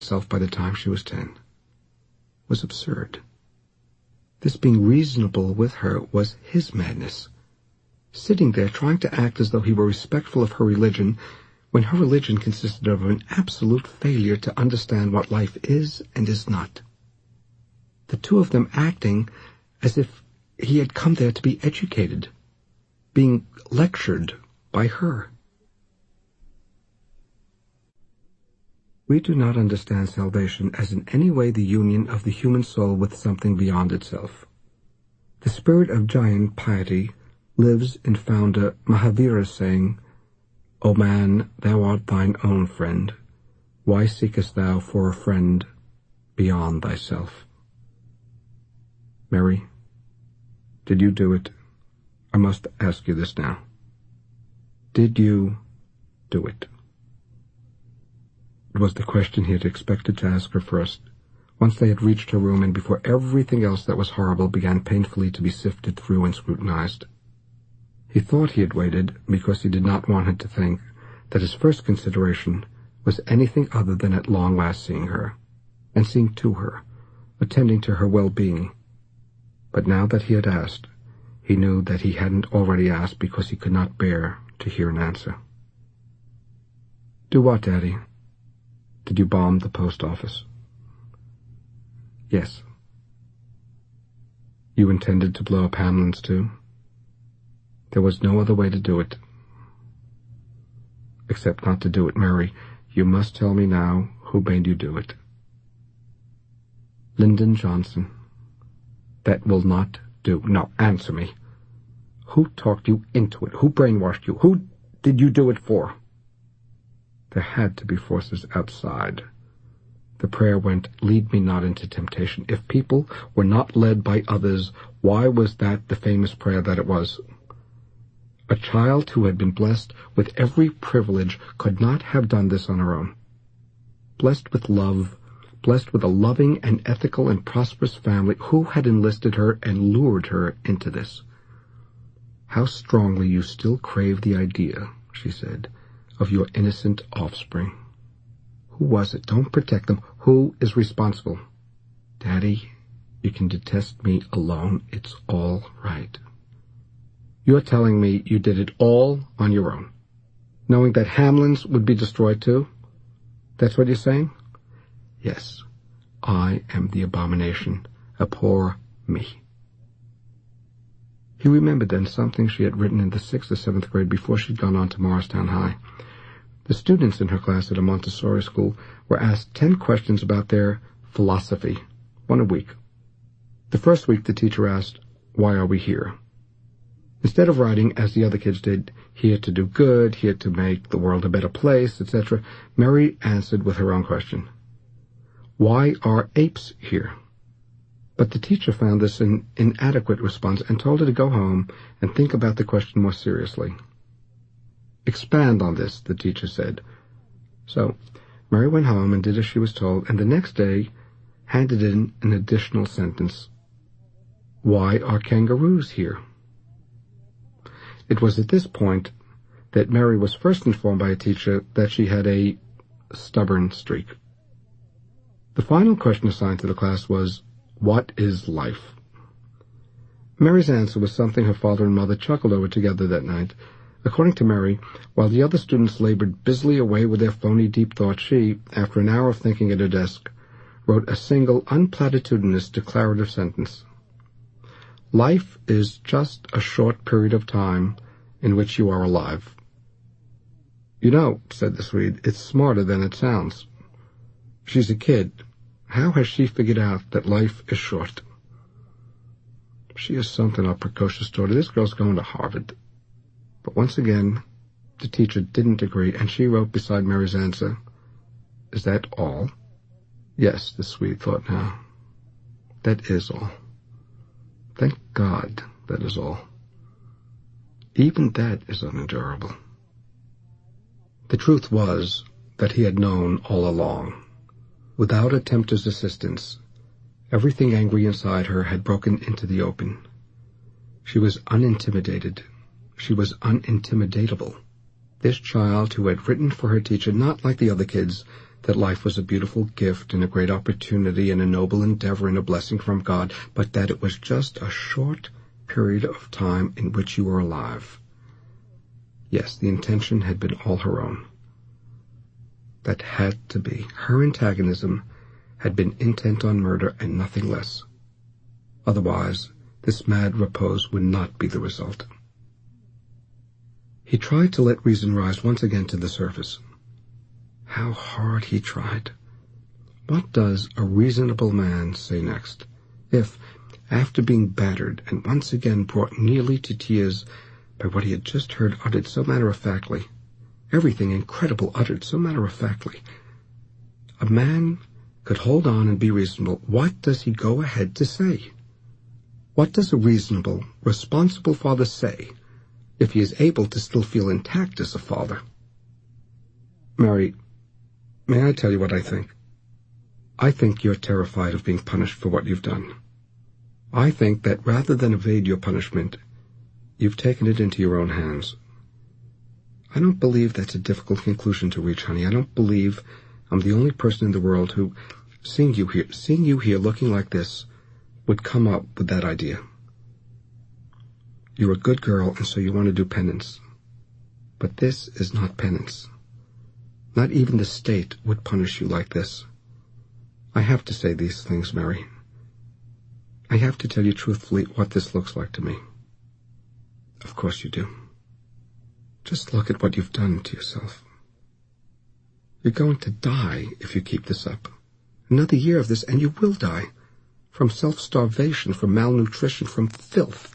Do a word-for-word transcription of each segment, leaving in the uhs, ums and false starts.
itself by the time she was ten, was absurd. This being reasonable with her was his madness. Sitting there trying to act as though he were respectful of her religion, when her religion consisted of an absolute failure to understand what life is and is not. The two of them acting as if he had come there to be educated, being lectured by her. We do not understand salvation as in any way the union of the human soul with something beyond itself. The spirit of giant piety lives in founder Mahavira's saying, "O man, thou art thine own friend. Why seekest thou for a friend beyond thyself?" Mary, did you do it? I must ask you this now. Did you do it? It was the question he had expected to ask her first, once they had reached her room and before everything else that was horrible began painfully to be sifted through and scrutinized. He thought he had waited because he did not want her to think that his first consideration was anything other than at long last seeing her, and seeing to her, attending to her well-being. But now that he had asked, he knew that he hadn't already asked because he could not bear to hear an answer. "Do what, Daddy? Did you bomb the post office?" "Yes." "You intended to blow up Hamlin's too?" "There was no other way to do it." "Except not to do it, Mary. You must tell me now who made you do it." "Lyndon Johnson." "That will not do. No, answer me. Who talked you into it? Who brainwashed you? Who did you do it for?" There had to be forces outside. The prayer went, "Lead me not into temptation." If people were not led by others, why was that the famous prayer that it was? A child who had been blessed with every privilege could not have done this on her own. Blessed with love, blessed with a loving and ethical and prosperous family, who had enlisted her and lured her into this? "How strongly you still crave the idea," she said, "of your innocent offspring. Who was it? Don't protect them. Who is responsible?" "Daddy, you can detest me alone. It's all right." "You're telling me you did it all on your own, knowing that Hamlin's would be destroyed too? That's what you're saying?" "Yes, I am the abomination. Abhor me." He remembered then something she had written in the sixth or seventh grade before she'd gone on to Morristown High. The students in her class at a Montessori school were asked ten questions about their philosophy, one a week. The first week the teacher asked, "Why are we here?" Instead of writing, as the other kids did, "Here to do good, here to make the world a better place," et cetera, Mary answered with her own question. "Why are apes here?" But the teacher found this an inadequate response and told her to go home and think about the question more seriously. "Expand on this," the teacher said. So Mary went home and did as she was told, and the next day handed in an additional sentence. "Why are kangaroos here?" It was at this point that Mary was first informed by a teacher that she had a stubborn streak. The final question assigned to the class was, "What is life?" Mary's answer was something her father and mother chuckled over together that night. According to Mary, while the other students labored busily away with their phony deep thoughts, she, after an hour of thinking at her desk, wrote a single unplatitudinous declarative sentence. "Life is just a short period of time in which you are alive." "You know," said the Swede, "it's smarter than it sounds. She's a kid. How has she figured out that life is short?" "She is something of a precocious daughter. This girl's going to Harvard." But once again, the teacher didn't agree, and she wrote beside Mary's answer, "Is that all?" Yes, the Swede thought now. That is all. Thank God that is all. Even that is unendurable. The truth was that he had known all along. Without a tempter's assistance, everything angry inside her had broken into the open. She was unintimidated. She was unintimidatable. This child who had written for her teacher, not like the other kids, that life was a beautiful gift and a great opportunity and a noble endeavor and a blessing from God, but that it was just a short period of time in which you were alive. Yes, the intention had been all her own. That had to be. Her antagonism had been intent on murder and nothing less. Otherwise, this mad repose would not be the result. He tried to let reason rise once again to the surface. How hard he tried. What does a reasonable man say next, if, after being battered and once again brought nearly to tears by what he had just heard uttered so matter-of-factly, everything incredible uttered so matter-of-factly, a man could hold on and be reasonable, what does he go ahead to say? What does a reasonable, responsible father say if he is able to still feel intact as a father? Mary, may I tell you what I think? I think you're terrified of being punished for what you've done. I think that rather than evade your punishment, you've taken it into your own hands. I don't believe that's a difficult conclusion to reach, honey. I don't believe I'm the only person in the world who, seeing you here, seeing you here looking like this, would come up with that idea. You're a good girl, and so you want to do penance. But this is not penance. Not even the state would punish you like this. I have to say these things, Mary. I have to tell you truthfully what this looks like to me. Of course you do. Just look at what you've done to yourself. You're going to die if you keep this up. Another year of this, and you will die. From self-starvation, from malnutrition, from filth.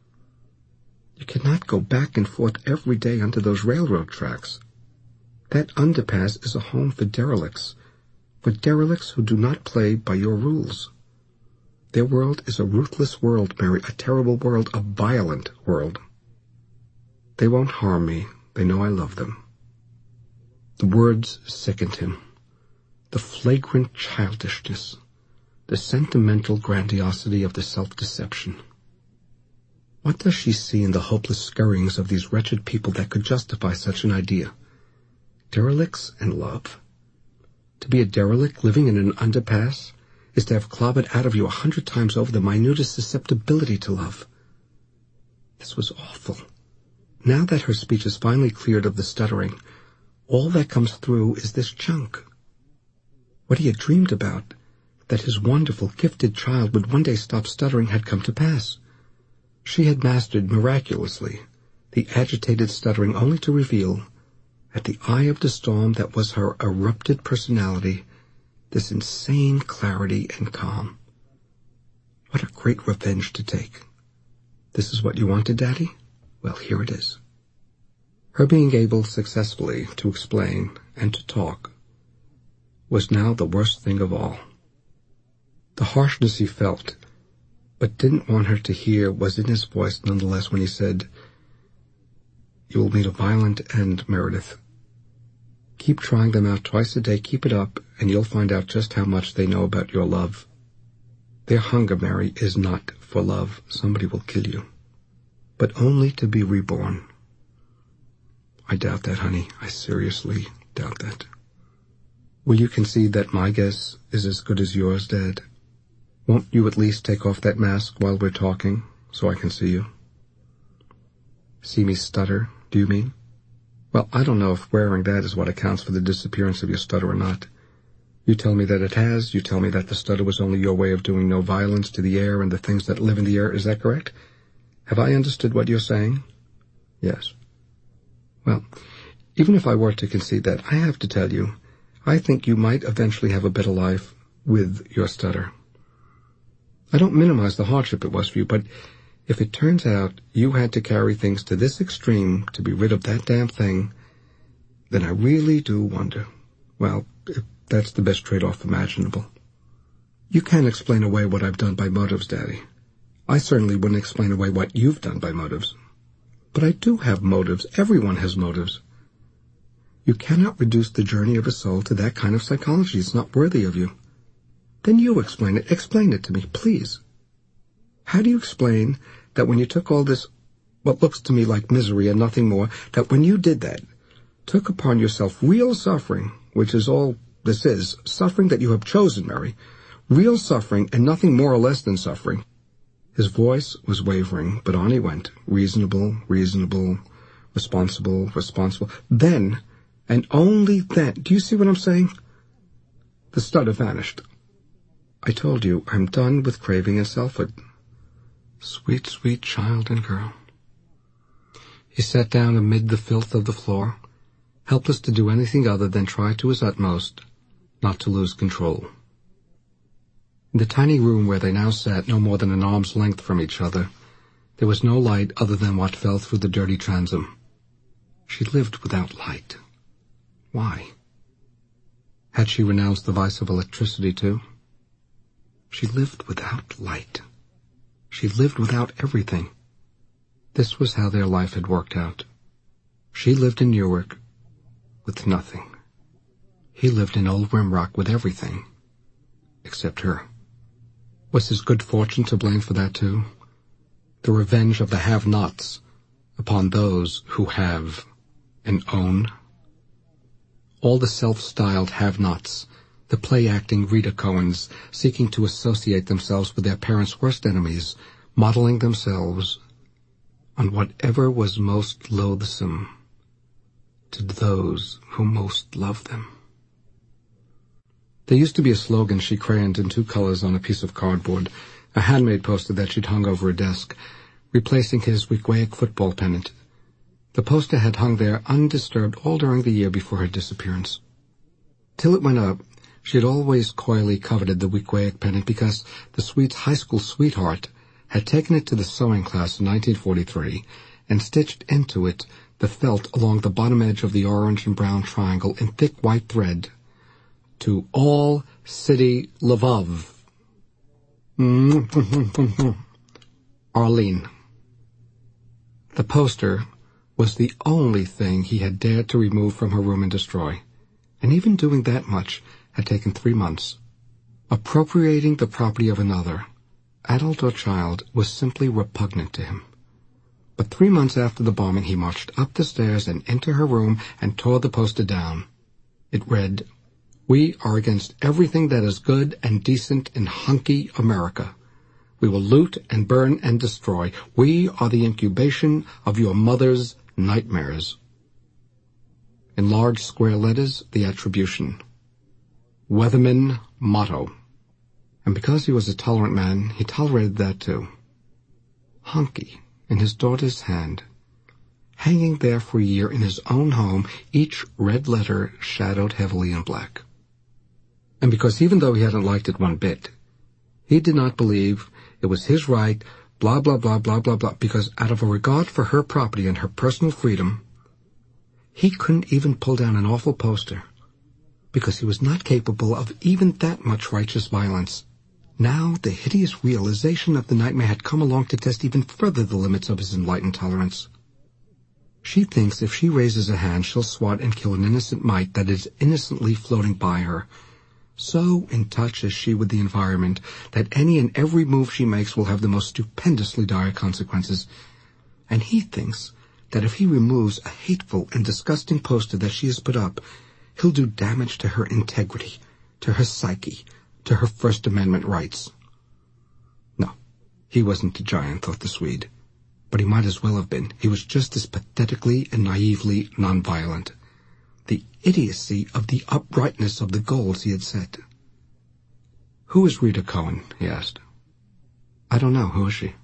You cannot go back and forth every day onto those railroad tracks. That underpass is a home for derelicts, for derelicts who do not play by your rules. Their world is a ruthless world, Mary, a terrible world, a violent world. They won't harm me. They know I love them. The words sickened him. The flagrant childishness, the sentimental grandiosity of the self-deception. What does she see in the hopeless scurryings of these wretched people that could justify such an idea? Derelicts and love. To be a derelict living in an underpass is to have clobbered out of you a hundred times over the minutest susceptibility to love. This was awful. Now that her speech is finally cleared of the stuttering, all that comes through is this junk. What he had dreamed about, that his wonderful, gifted child would one day stop stuttering, had come to pass. She had mastered miraculously the agitated stuttering only to reveal, at the eye of the storm that was her erupted personality, this insane clarity and calm. What a great revenge to take. This is what you wanted, Daddy? Well, here it is. Her being able successfully to explain and to talk was now the worst thing of all. The harshness he felt, but didn't want her to hear, was in his voice nonetheless when he said, "You will meet a violent end, Meredith. Keep trying them out twice a day, keep it up, and you'll find out just how much they know about your love. Their hunger, Mary, is not for love. Somebody will kill you. But only to be reborn." I doubt that, honey. I seriously doubt that. Will you concede that my guess is as good as yours, Dad? Won't you at least take off that mask while we're talking, so I can see you? See me stutter, do you mean? Well, I don't know if wearing that is what accounts for the disappearance of your stutter or not. You tell me that it has. You tell me that the stutter was only your way of doing no violence to the air and the things that live in the air. Is that correct? Have I understood what you're saying? Yes. Well, even if I were to concede that, I have to tell you, I think you might eventually have a better life with your stutter. I don't minimize the hardship it was for you, but if it turns out you had to carry things to this extreme to be rid of that damn thing, then I really do wonder. Well, if that's the best trade-off imaginable. You can't explain away what I've done by motives, Daddy. I certainly wouldn't explain away what you've done by motives. But I do have motives. Everyone has motives. You cannot reduce the journey of a soul to that kind of psychology. It's not worthy of you. Then you explain it. Explain it to me, please. How do you explain that when you took all this, what looks to me like misery and nothing more, that when you did that, took upon yourself real suffering, which is all This is suffering that you have chosen, Mary. Real suffering and nothing more or less than suffering. His voice was wavering, but on he went. Reasonable, reasonable, responsible, responsible. Then, and only then, do you see what I'm saying? The stutter vanished. I told you, I'm done with craving and selfhood. Sweet, sweet child and girl. He sat down amid the filth of the floor, helpless to do anything other than try to his utmost not to lose control. In the tiny room where they now sat, no more than an arm's length from each other, there was no light other than what fell through the dirty transom. She lived without light. Why? Had she renounced the vice of electricity too? She lived without light. She lived without everything. This was how their life had worked out. She lived in Newark with nothing. He lived in Old Rimrock with everything, except her. Was his good fortune to blame for that too? The revenge of the have-nots upon those who have and own? All the self-styled have-nots, the play-acting Rita Cohens seeking to associate themselves with their parents' worst enemies, modeling themselves on whatever was most loathsome to those who most loved them. There used to be a slogan she crayoned in two colors on a piece of cardboard, a handmade poster that she'd hung over a desk, replacing his Weequahic football pennant. The poster had hung there undisturbed all during the year before her disappearance. Till it went up, she had always coyly coveted the Weequahic pennant because the Sweets' high school sweetheart had taken it to the sewing class in nineteen forty-three and stitched into it the felt along the bottom edge of the orange and brown triangle in thick white thread, to All City Lvov. Arlene. The poster was the only thing he had dared to remove from her room and destroy, and even doing that much had taken three months. Appropriating the property of another, adult or child, was simply repugnant to him. But three months after the bombing, he marched up the stairs and into her room and tore the poster down. It read, "We are against everything that is good and decent in hunky America. We will loot and burn and destroy. We are the incubation of your mother's nightmares." In large square letters, the attribution, Weatherman motto. And because he was a tolerant man, he tolerated that too. Hunky, in his daughter's hand, hanging there for a year in his own home, each red letter shadowed heavily in black. And because even though he hadn't liked it one bit, he did not believe it was his right, blah, blah, blah, blah, blah, blah, because out of a regard for her property and her personal freedom, he couldn't even pull down an awful poster, because he was not capable of even that much righteous violence. Now the hideous realization of the nightmare had come along to test even further the limits of his enlightened tolerance. She thinks if she raises a hand, she'll swat and kill an innocent mite that is innocently floating by her. So in touch is she with the environment that any and every move she makes will have the most stupendously dire consequences. And he thinks that if he removes a hateful and disgusting poster that she has put up, he'll do damage to her integrity, to her psyche, to her First Amendment rights. No, he wasn't a giant, thought the Swede. But he might as well have been. He was just as pathetically and naively nonviolent. The idiocy of the uprightness of the goals he had set. "Who is Rita Cohen?" he asked. "I don't know. Who is she?"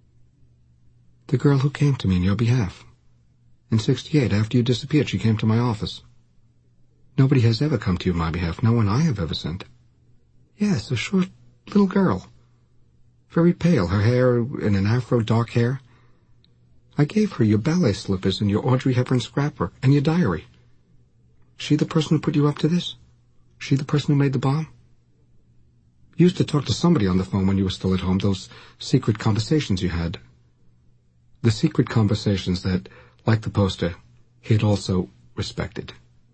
"The girl who came to me in your behalf. In sixty-eight, after you disappeared, she came to my office." "Nobody has ever come to you on my behalf. No one I have ever sent." "Yes, a short little girl. Very pale, her hair in an afro, dark hair. I gave her your ballet slippers and your Audrey Hepburn scrapbook and your diary." "She the person who put you up to this? She the person who made the bomb?" "You used to talk to somebody on the phone when you were still at home, those secret conversations you had." The secret conversations that, like the poster, he had also respected.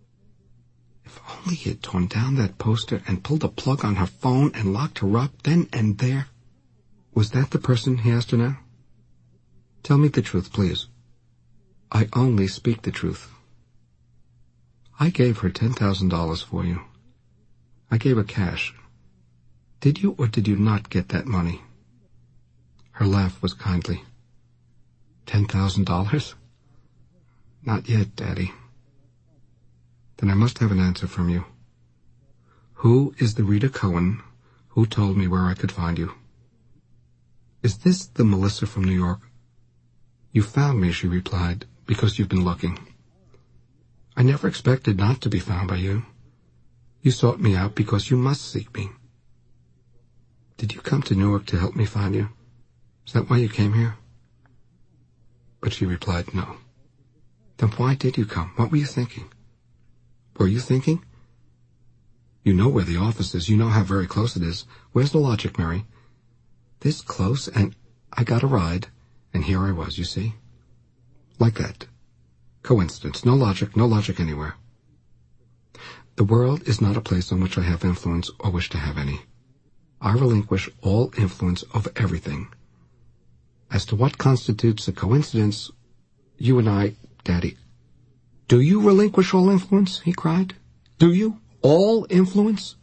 If only he had torn down that poster and pulled the plug on her phone and locked her up then and there. Was that the person, he asked her now? "Tell me the truth, please." "I only speak the truth." "I gave her ten thousand dollars for you. I gave her cash. Did you or did you not get that money? Her laugh was kindly. Ten thousand dollars? Not yet, Daddy. Then I must have an answer from you. Who is the Rita Cohen who told me where I could find you? Is this the Melissa from New York? You found me, she replied, because you've been looking. I never expected not to be found by you. You sought me out because you must seek me. Did you come to Newark to help me find you? Is that why you came here? But she replied, no. Then why did you come? What were you thinking? Were you thinking? You know where the office is. You know how very close it is. Where's the logic, Mary? This close, and I got a ride, and here I was, you see? Like that. Coincidence. No logic, no logic anywhere. The world is not a place on which I have influence or wish to have any. I relinquish all influence over everything. As to what constitutes a coincidence, you and I, Daddy... Do you relinquish all influence? He cried. Do you? All influence?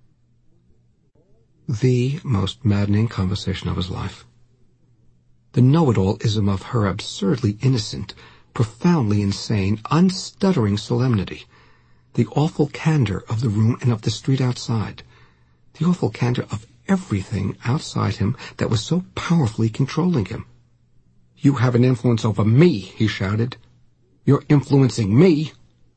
The most maddening conversation of his life. The know-it-all-ism of her absurdly innocent, profoundly insane, unstuttering solemnity. The awful candor of the room and of the street outside. The awful candor of everything outside him that was so powerfully controlling him. You have an influence over me, he shouted. You're influencing me.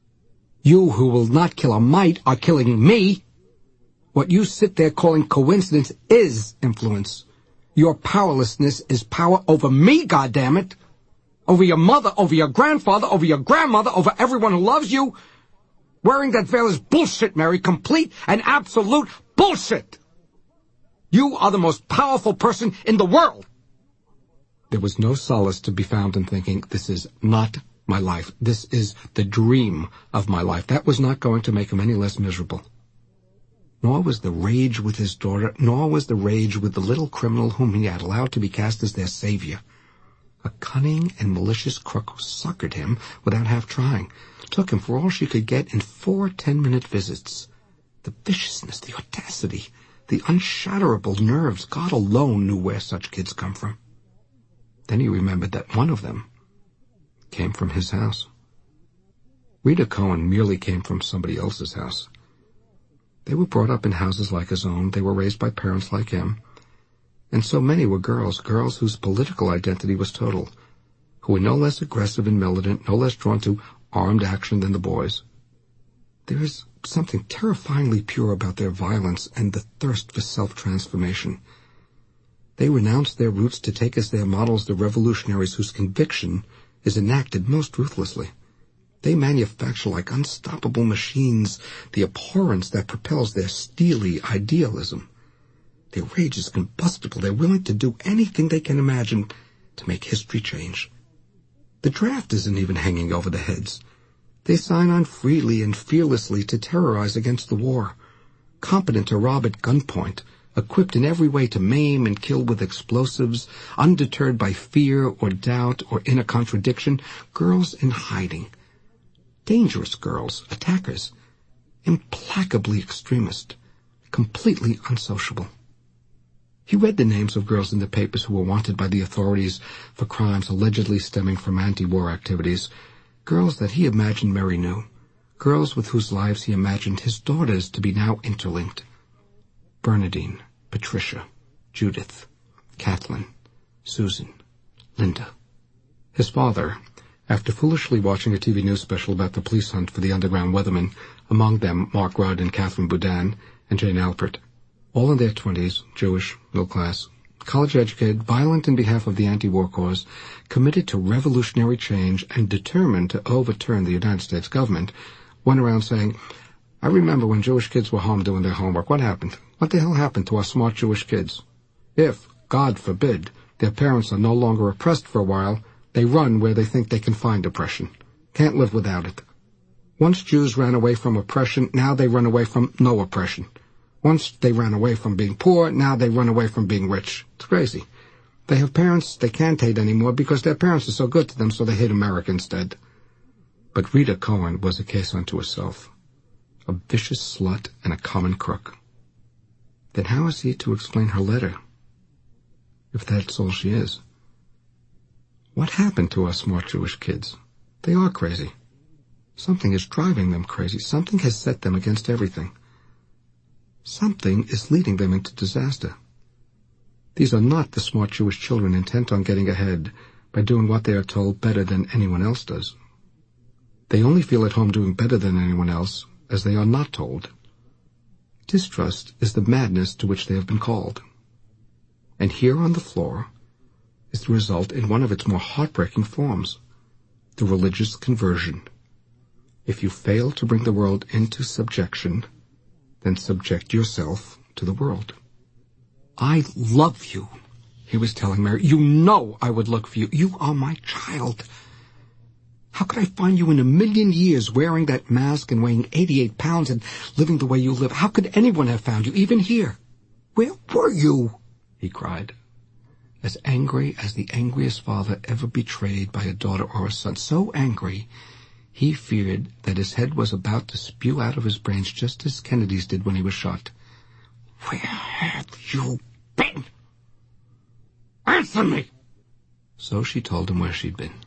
You who will not kill a mite are killing me. What you sit there calling coincidence is influence. Your powerlessness is power over me, goddammit. Over your mother, over your grandfather, over your grandmother, over everyone who loves you. Wearing that veil is bullshit, Mary. Complete and absolute bullshit. You are the most powerful person in the world. There was no solace to be found in thinking, this is not my life. This is the dream of my life. That was not going to make him any less miserable. Nor was the rage with his daughter, nor was the rage with the little criminal whom he had allowed to be cast as their savior. A cunning and malicious crook who succored him without half trying, took him for all she could get in four ten-minute visits. The viciousness, the audacity, the unshatterable nerves, God alone knew where such kids come from. Then he remembered that one of them came from his house. Rita Cohen merely came from somebody else's house. They were brought up in houses like his own. They were raised by parents like him. And so many were girls, girls whose political identity was total, who were no less aggressive and militant, no less drawn to armed action than the boys. There is something terrifyingly pure about their violence and the thirst for self-transformation. They renounced their roots to take as their models the revolutionaries whose conviction is enacted most ruthlessly. They manufacture like unstoppable machines the abhorrence that propels their steely idealism. Their rage is combustible. They're willing to do anything they can imagine to make history change. The draft isn't even hanging over their heads. They sign on freely and fearlessly to terrorize against the war, competent to rob at gunpoint, equipped in every way to maim and kill with explosives, undeterred by fear or doubt or inner contradiction, girls in hiding. Dangerous girls, attackers, implacably extremist, completely unsociable. He read the names of girls in the papers who were wanted by the authorities for crimes allegedly stemming from anti-war activities, girls that he imagined Mary knew, girls with whose lives he imagined his daughters to be now interlinked. Bernadine, Patricia, Judith, Kathleen, Susan, Linda. His father, after foolishly watching a T V news special about the police hunt for the underground weathermen, among them Mark Rudd and Catherine Boudin and Jane Alpert, all in their twenties, Jewish, middle class, college-educated, violent in behalf of the anti-war cause, committed to revolutionary change and determined to overturn the United States government, went around saying, I remember when Jewish kids were home doing their homework. What happened? What the hell happened to our smart Jewish kids? If, God forbid, their parents are no longer oppressed for a while, they run where they think they can find oppression. Can't live without it. Once Jews ran away from oppression, now they run away from no oppression. Once they ran away from being poor, now they run away from being rich. It's crazy. They have parents they can't hate anymore because their parents are so good to them, so they hate America instead. But Rita Cohen was a case unto herself. a vicious slut and a common crook. Then how is he to explain her letter, if that's all she is? What happened to us smart Jewish kids? They are crazy. Something is driving them crazy. Something has set them against everything. Something is leading them into disaster. These are not the smart Jewish children intent on getting ahead by doing what they are told better than anyone else does. They only feel at home doing better than anyone else as they are not told. Distrust is the madness to which they have been called. And here on the floor is the result in one of its more heartbreaking forms, the religious conversion. If you fail to bring the world into subjection, then subject yourself to the world. I love you, he was telling Mary. You know I would look for you. You are my child. How could I find you in a million years wearing that mask and weighing eighty-eight pounds and living the way you live? How could anyone have found you, even here? Where were you? He cried, as angry as the angriest father ever betrayed by a daughter or a son. So angry, he feared that his head was about to spew out of his brains just as Kennedy's did when he was shot. Where have you been? Answer me! So she told him where she'd been.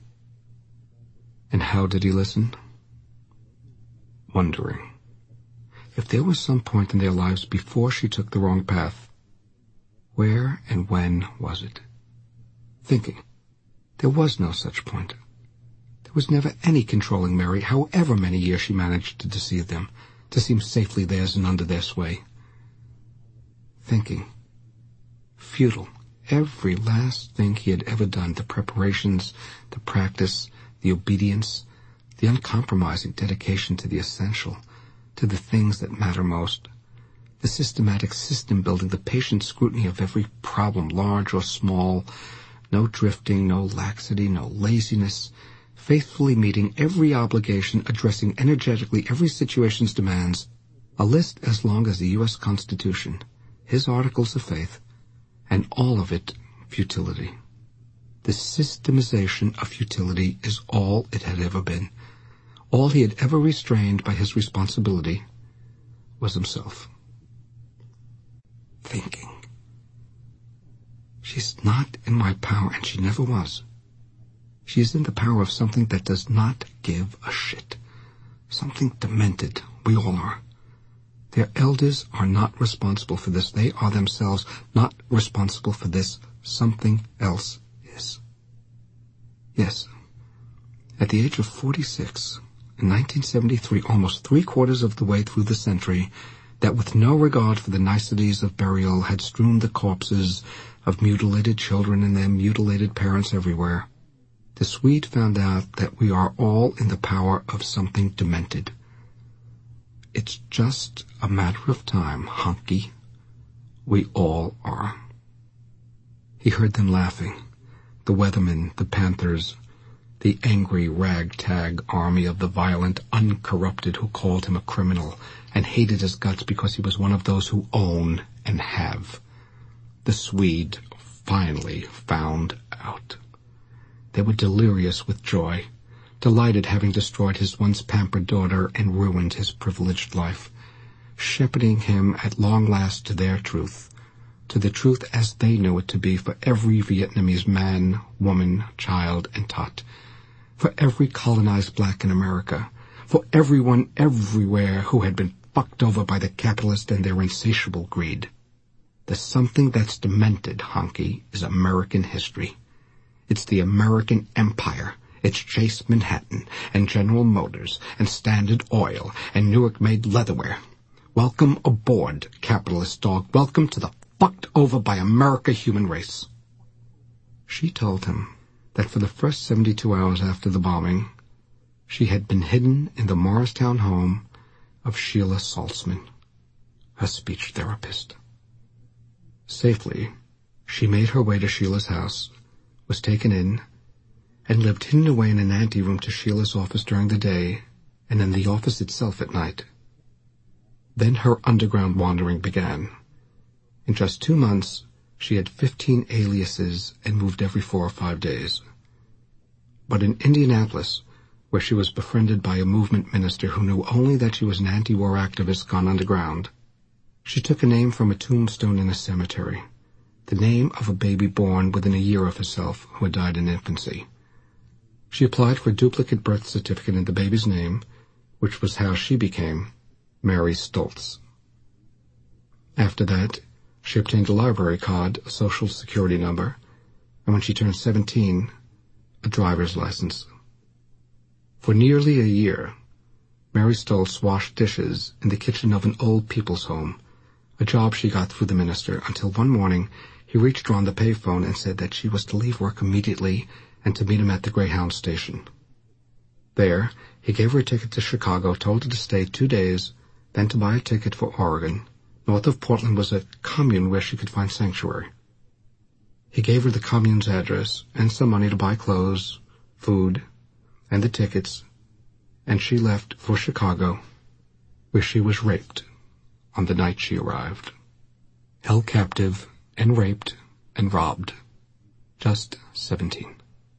And how did he listen? Wondering if there was some point in their lives before she took the wrong path. Where and when was it? Thinking. There was no such point. There was never any controlling Mary, however many years she managed to deceive them, to seem safely theirs and under their sway. Thinking. Futile. Every last thing he had ever done, the preparations, the practice, the obedience, the uncompromising dedication to the essential, to the things that matter most, the systematic system building, the patient scrutiny of every problem, large or small, no drifting, no laxity, no laziness, faithfully meeting every obligation, addressing energetically every situation's demands, a list as long as the U S Constitution, his articles of faith, and all of it futility. The systemization of futility is all it had ever been. All he had ever restrained by his responsibility was himself. Thinking. She's not in my power, and she never was. She is in the power of something that does not give a shit. Something demented. We all are. Their elders are not responsible for this. They are themselves not responsible for this. Something else is. Yes. At the age of forty-six, in nineteen seventy-three, almost three-quarters of the way through the century, that with no regard for the niceties of burial had strewn the corpses of mutilated children and their mutilated parents everywhere, the Swede found out that we are all in the power of something demented. It's just a matter of time, Hunky. We all are. He heard them laughing. The weathermen, the panthers, the angry ragtag army of the violent, uncorrupted who called him a criminal and hated his guts because he was one of those who own and have. The Swede finally found out. They were delirious with joy, delighted having destroyed his once pampered daughter and ruined his privileged life, shepherding him at long last to their truth, to the truth as they knew it to be for every Vietnamese man, woman, child, and tot, for every colonized black in America, for everyone everywhere who had been fucked over by the capitalists and their insatiable greed. The something that's demented, Honky, is American history. It's the American empire. It's Chase Manhattan and General Motors and Standard Oil and Newark-made leatherware. Welcome aboard, capitalist dog. Welcome to the fucked over by America human race. She told him that for the first seventy-two hours after the bombing, she had been hidden in the Morristown home of Sheila Saltzman, her speech therapist. Safely, she made her way to Sheila's house, was taken in, and lived hidden away in an anteroom to Sheila's office during the day and in the office itself at night. Then her underground wandering began. In just two months, she had fifteen aliases and moved every four or five days. But in Indianapolis, where she was befriended by a movement minister who knew only that she was an anti-war activist gone underground. She took a name from a tombstone in a cemetery, the name of a baby born within a year of herself who had died in infancy. She applied for a duplicate birth certificate in the baby's name, which was how she became Mary Stoltz. After that, she obtained a library card, a social security number, and when she turned seventeen, a driver's license. For nearly a year, Mary Stoltz washed dishes in the kitchen of an old people's home, a job she got through the minister, until one morning he reached her on the payphone and said that she was to leave work immediately and to meet him at the Greyhound station. There, he gave her a ticket to Chicago, told her to stay two days, then to buy a ticket for Oregon. North of Portland was a commune where she could find sanctuary. He gave her the commune's address and some money to buy clothes, food, and the tickets, and she left for Chicago, where she was raped on the night she arrived. Held captive and raped and robbed. Just seventeen.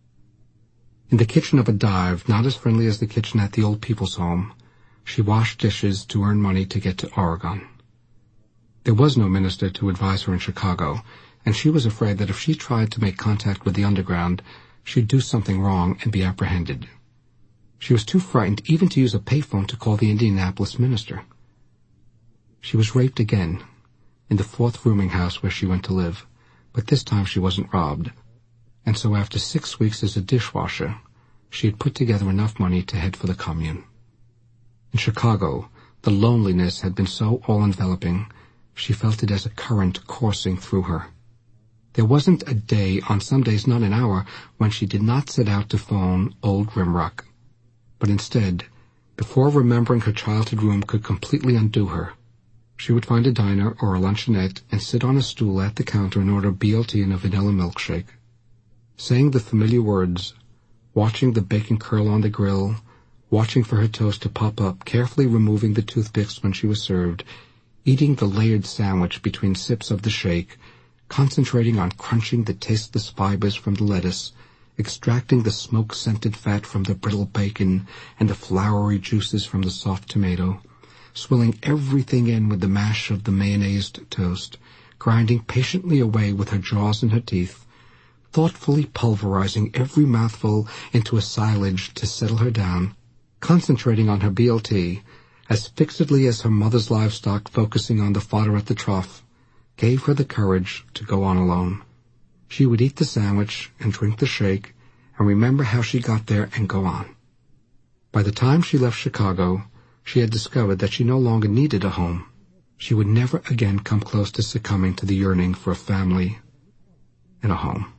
In the kitchen of a dive, not as friendly as the kitchen at the old people's home, she washed dishes to earn money to get to Oregon. There was no minister to advise her in Chicago, and she was afraid that if she tried to make contact with the underground, she'd do something wrong and be apprehended. She was too frightened even to use a payphone to call the Indianapolis minister. She was raped again, in the fourth rooming house where she went to live, but this time she wasn't robbed, and so after six weeks as a dishwasher, she had put together enough money to head for the commune. In Chicago, the loneliness had been so all-enveloping, she felt it as a current coursing through her. There wasn't a day, on some days not an hour, when she did not set out to phone old Rimrock. But instead, before remembering her childhood room could completely undo her, she would find a diner or a luncheonette and sit on a stool at the counter and order B L T and a vanilla milkshake. Saying the familiar words, watching the bacon curl on the grill, watching for her toast to pop up, carefully removing the toothpicks when she was served, eating the layered sandwich between sips of the shake, concentrating on crunching the tasteless fibers from the lettuce, extracting the smoke-scented fat from the brittle bacon and the floury juices from the soft tomato, swilling everything in with the mash of the mayonnaised toast, grinding patiently away with her jaws and her teeth, thoughtfully pulverizing every mouthful into a silage to settle her down, concentrating on her B L T, as fixedly as her mother's livestock focusing on the fodder at the trough, gave her the courage to go on alone. She would eat the sandwich and drink the shake and remember how she got there and go on. By the time she left Chicago, she had discovered that she no longer needed a home. She would never again come close to succumbing to the yearning for a family and a home.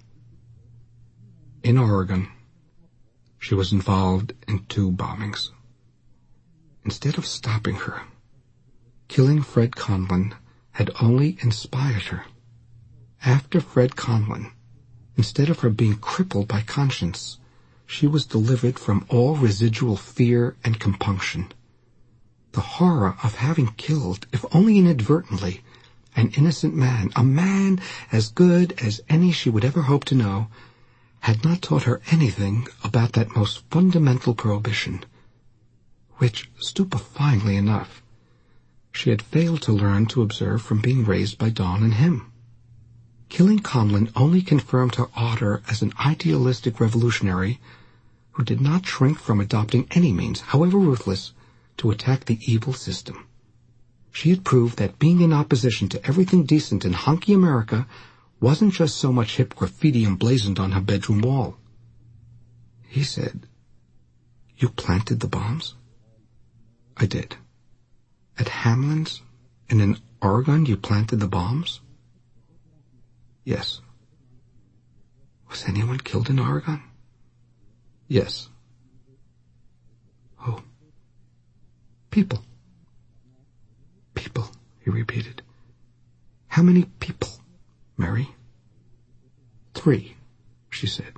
In Oregon, she was involved in two bombings. Instead of stopping her, killing Fred Conlon had only inspired her. After Fred Conlon, instead of her being crippled by conscience, she was delivered from all residual fear and compunction. The horror of having killed, if only inadvertently, an innocent man, a man as good as any she would ever hope to know, had not taught her anything about that most fundamental prohibition, which, stupefyingly enough, she had failed to learn to observe from being raised by Dawn and him. Killing Conlon only confirmed her ardor as an idealistic revolutionary who did not shrink from adopting any means, however ruthless, to attack the evil system. She had proved that being in opposition to everything decent in hunky America wasn't just so much hip graffiti emblazoned on her bedroom wall. He said, "You planted the bombs?" "I did." "At Hamlin's and in Oregon you planted the bombs?" "Yes." "Was anyone killed in Oregon?" "Yes." "Who?" "People." "People," he repeated. "How many people, Mary?" "Three," she said.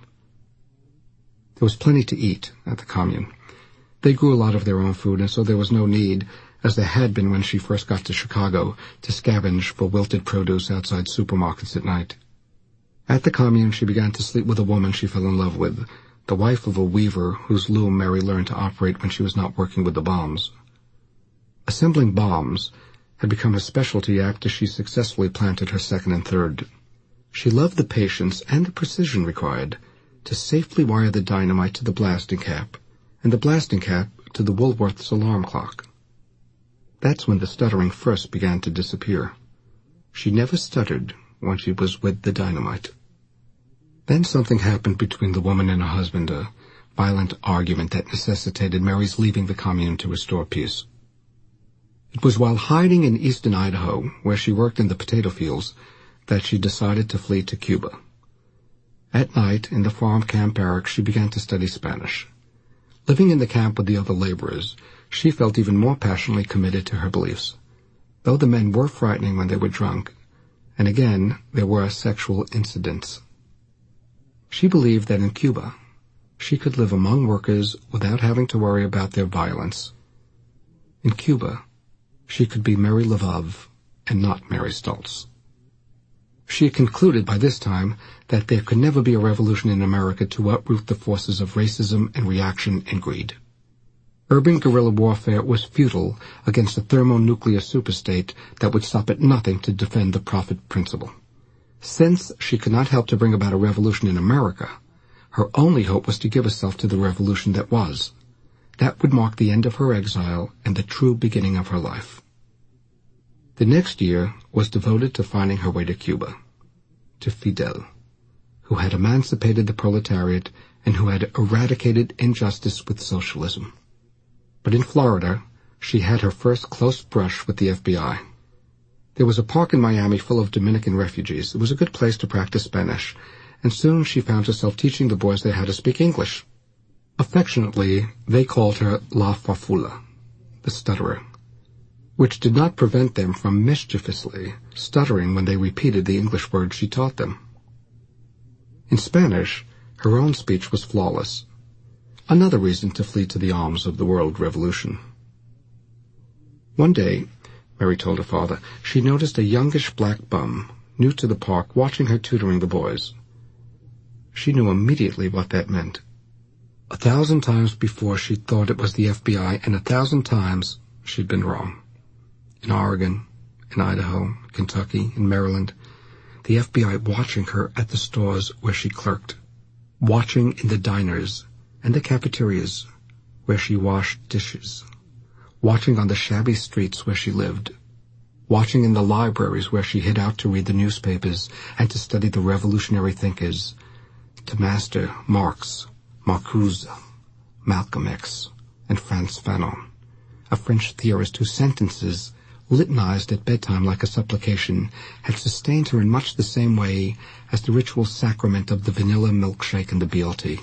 There was plenty to eat at the commune. They grew a lot of their own food, and so there was no need, as there had been when she first got to Chicago, to scavenge for wilted produce outside supermarkets at night. At the commune, she began to sleep with a woman she fell in love with, the wife of a weaver whose loom Mary learned to operate when she was not working with the bombs. Assembling bombs had become her specialty after she successfully planted her second and third. She loved the patience and the precision required to safely wire the dynamite to the blasting cap, and the blasting cap to the Woolworth's alarm clock. That's when the stuttering first began to disappear. She never stuttered when she was with the dynamite. Then something happened between the woman and her husband, a violent argument that necessitated Mary's leaving the commune to restore peace. It was while hiding in eastern Idaho, where she worked in the potato fields, that she decided to flee to Cuba. At night, in the farm camp barracks, she began to study Spanish. Living in the camp with the other laborers, she felt even more passionately committed to her beliefs, though the men were frightening when they were drunk, and again there were sexual incidents. She believed that in Cuba, she could live among workers without having to worry about their violence. In Cuba, she could be Mary Lvov and not Mary Stultz. She had concluded by this time that there could never be a revolution in America to uproot the forces of racism and reaction and greed. Urban guerrilla warfare was futile against a thermonuclear superstate that would stop at nothing to defend the profit principle. Since she could not help to bring about a revolution in America, her only hope was to give herself to the revolution that was. That would mark the end of her exile and the true beginning of her life. The next year was devoted to finding her way to Cuba, to Fidel, who had emancipated the proletariat and who had eradicated injustice with socialism. But in Florida, she had her first close brush with the F B I. There was a park in Miami full of Dominican refugees. It was a good place to practice Spanish, and soon she found herself teaching the boys there how to speak English. Affectionately, they called her La Farfula, the stutterer, which did not prevent them from mischievously stuttering when they repeated the English words she taught them. In Spanish, her own speech was flawless. Another reason to flee to the arms of the world revolution. One day, Mary told her father, she noticed a youngish black bum, new to the park, watching her tutoring the boys. She knew immediately what that meant. A thousand times before she'd thought it was the F B I, and a thousand times she'd been wrong. In Oregon, in Idaho, Kentucky, in Maryland, the F B I watching her at the stores where she clerked, watching in the diners and the cafeterias where she washed dishes, watching on the shabby streets where she lived, watching in the libraries where she hid out to read the newspapers and to study the revolutionary thinkers, to master Marx, Marcuse, Malcolm X, and Frantz Fanon, a French theorist whose sentences, litanized at bedtime like a supplication, had sustained her in much the same way as the ritual sacrament of the vanilla milkshake and the B L T.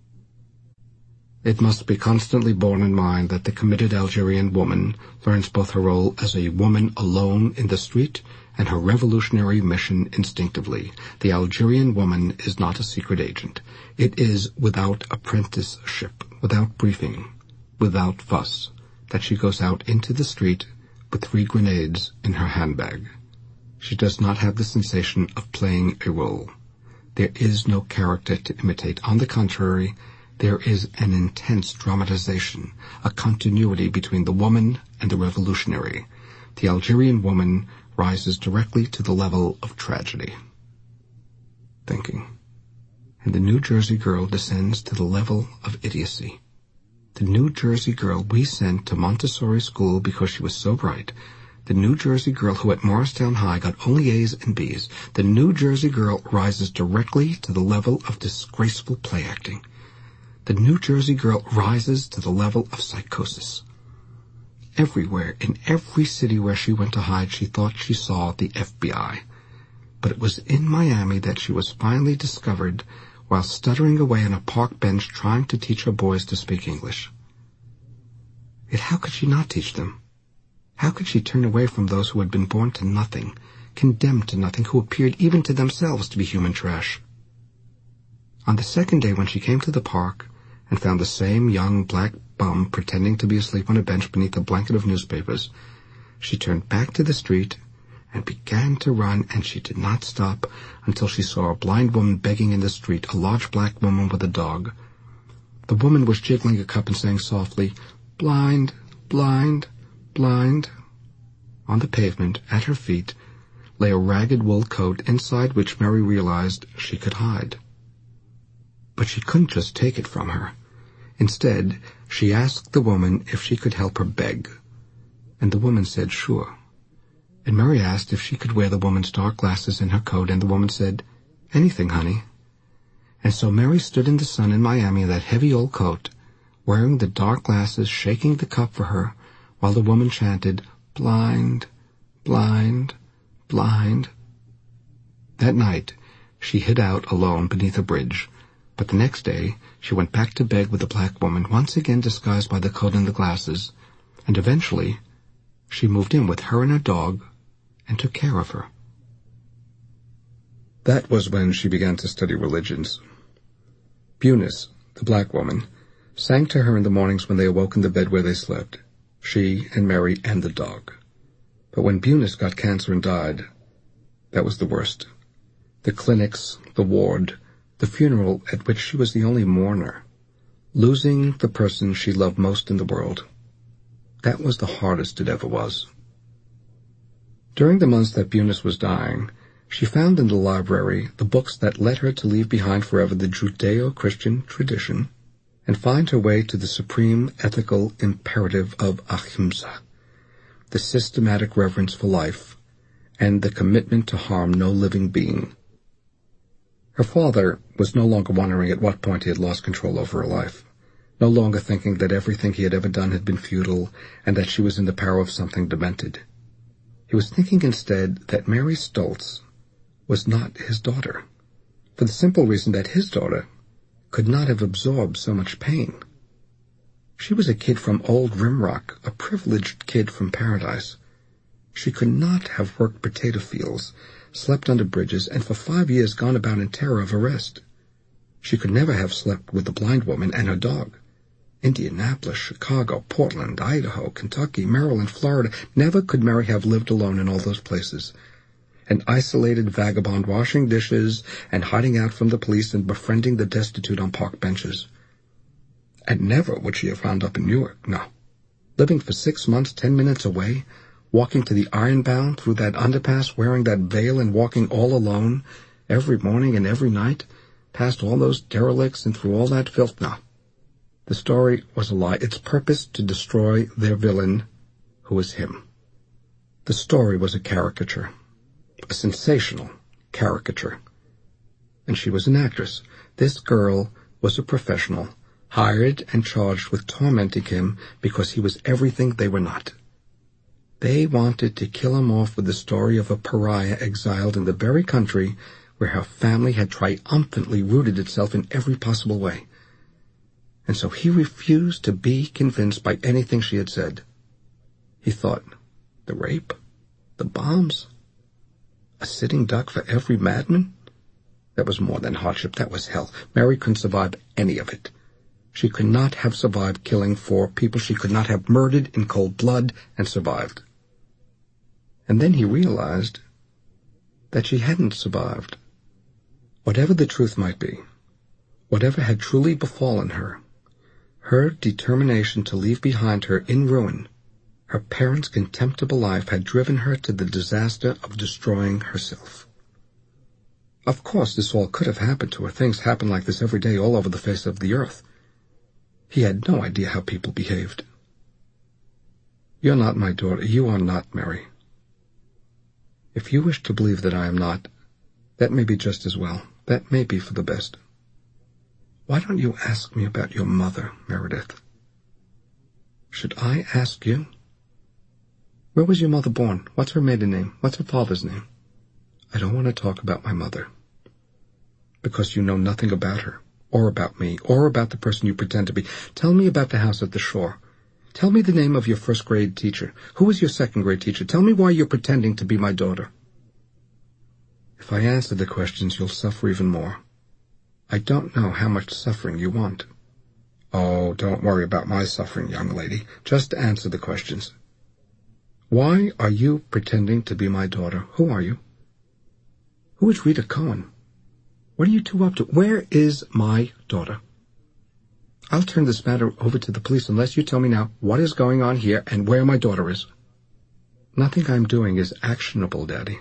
It must be constantly borne in mind that the committed Algerian woman learns both her role as a woman alone in the street and her revolutionary mission instinctively. The Algerian woman is not a secret agent. It is without apprenticeship, without briefing, without fuss, that she goes out into the street with three grenades in her handbag. She does not have the sensation of playing a role. There is no character to imitate. On the contrary, there is an intense dramatization, a continuity between the woman and the revolutionary. The Algerian woman rises directly to the level of tragedy. Thinking. And the New Jersey girl descends to the level of idiocy. The New Jersey girl we sent to Montessori school because she was so bright. The New Jersey girl who at Morristown High got only A's and B's. The New Jersey girl rises directly to the level of disgraceful play acting. The New Jersey girl rises to the level of psychosis. Everywhere, in every city where she went to hide, she thought she saw the F B I. But it was in Miami that she was finally discovered while stuttering away on a park bench trying to teach her boys to speak English. Yet how could she not teach them? How could she turn away from those who had been born to nothing, condemned to nothing, who appeared even to themselves to be human trash? On the second day when she came to the park and found the same young black bum pretending to be asleep on a bench beneath a blanket of newspapers, she turned back to the street and began to run, and she did not stop until she saw a blind woman begging in the street, a large black woman with a dog. The woman was jiggling a cup and saying softly, "Blind, blind, blind." On the pavement, at her feet, lay a ragged wool coat inside which Mary realized she could hide. But she couldn't just take it from her. Instead, she asked the woman if she could help her beg. And the woman said sure. And Mary asked if she could wear the woman's dark glasses in her coat, and the woman said, "Anything, honey." And so Mary stood in the sun in Miami in that heavy old coat, wearing the dark glasses, shaking the cup for her, while the woman chanted, "Blind, blind, blind." That night, she hid out alone beneath a bridge, but the next day she went back to beg with the black woman, once again disguised by the coat and the glasses, and eventually she moved in with her and her dog and took care of her. That was when she began to study religions. Eunice, the black woman, sang to her in the mornings when they awoke in the bed where they slept, she and Mary and the dog. But when Eunice got cancer and died, that was the worst. The clinics, the ward, the funeral at which she was the only mourner, losing the person she loved most in the world. That was the hardest it ever was. During the months that Eunice was dying, she found in the library the books that led her to leave behind forever the Judeo-Christian tradition and find her way to the supreme ethical imperative of ahimsa, the systematic reverence for life, and the commitment to harm no living being. Her father was no longer wondering at what point he had lost control over her life, no longer thinking that everything he had ever done had been futile and that she was in the power of something demented. He was thinking instead that Mary Stoltz was not his daughter, for the simple reason that his daughter could not have absorbed so much pain. She was a kid from old Rimrock, a privileged kid from paradise. She could not have worked potato fields, slept under bridges, and for five years gone about in terror of arrest. She could never have slept with the blind woman and her dog. Indianapolis, Chicago, Portland, Idaho, Kentucky, Maryland, Florida. Never could Mary have lived alone in all those places. An isolated vagabond washing dishes and hiding out from the police and befriending the destitute on park benches. And never would she have wound up in Newark, no. Living for six months, ten minutes away, walking to the Ironbound through that underpass, wearing that veil and walking all alone, every morning and every night, past all those derelicts and through all that filth, no. The story was a lie, its purpose to destroy their villain, who was him. The story was a caricature, a sensational caricature. And she was an actress. This girl was a professional, hired and charged with tormenting him because he was everything they were not. They wanted to kill him off with the story of a pariah exiled in the very country where her family had triumphantly rooted itself in every possible way. And so he refused to be convinced by anything she had said. He thought, the rape? The bombs? A sitting duck for every madman? That was more than hardship, that was hell. Mary couldn't survive any of it. She could not have survived killing four people. She could not have murdered in cold blood and survived. And then he realized that she hadn't survived. Whatever the truth might be, whatever had truly befallen her, her determination to leave behind her in ruin her parents' contemptible life had driven her to the disaster of destroying herself. Of course, this all could have happened to her. Things happen like this every day all over the face of the earth. He had no idea how people behaved. You're not my daughter. You are not Mary. If you wish to believe that I am not, that may be just as well. That may be for the best. Why don't you ask me about your mother, Meredith? Should I ask you? Where was your mother born? What's her maiden name? What's her father's name? I don't want to talk about my mother, because you know nothing about her, or about me, or about the person you pretend to be. Tell me about the house at the shore. Tell me the name of your first grade teacher. Who was your second grade teacher? Tell me why you're pretending to be my daughter. If I answer the questions, you'll suffer even more. I don't know how much suffering you want. Oh, don't worry about my suffering, young lady. Just answer the questions. Why are you pretending to be my daughter? Who are you? Who is Rita Cohen? What are you two up to? Where is my daughter? I'll turn this matter over to the police unless you tell me now what is going on here and where my daughter is. Nothing I'm doing is actionable, Daddy.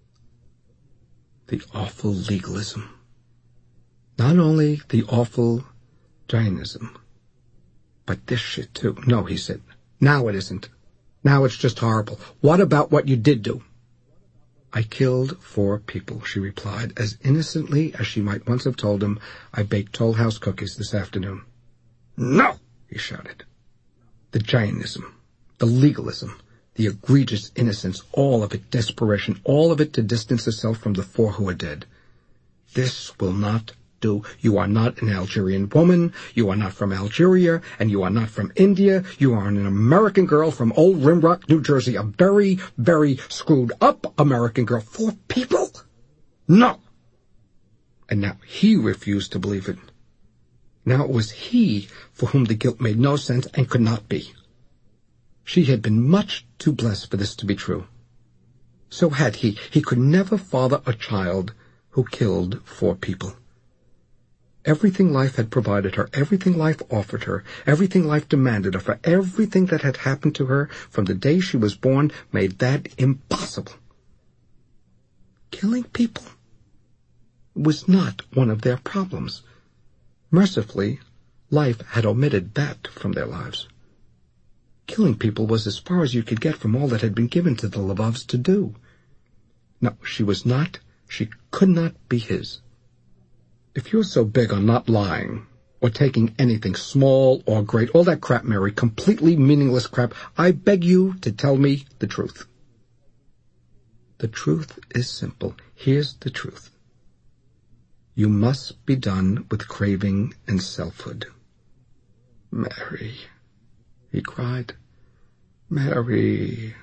The awful legalism. Not only the awful Jainism, but this shit too. No, he said. Now it isn't. Now it's just horrible. What about what you did do? I killed four people, she replied, as innocently as she might once have told him, I baked Toll House cookies this afternoon. No, he shouted. The Jainism, the legalism, the egregious innocence, all of it desperation, all of it to distance herself from the four who are dead. This will not do. You are not an Algerian woman, you are not from Algeria, and you are not from India. You are an American girl from Old Rimrock, New Jersey, a very, very screwed up American girl. Four people? No. And now he refused to believe it. Now it was he for whom the guilt made no sense and could not be. She had been much too blessed for this to be true. So had he. He could never father a child who killed four people. Everything life had provided her, everything life offered her, everything life demanded of her, everything that had happened to her from the day she was born made that impossible. Killing people was not one of their problems. Mercifully, life had omitted that from their lives. Killing people was as far as you could get from all that had been given to the Lvovs to do. No, she was not, she could not be his. If you're so big on not lying, or taking anything small or great, all that crap, Mary, completely meaningless crap, I beg you to tell me the truth. The truth is simple. Here's the truth. You must be done with craving and selfhood. Mary, he cried. Mary,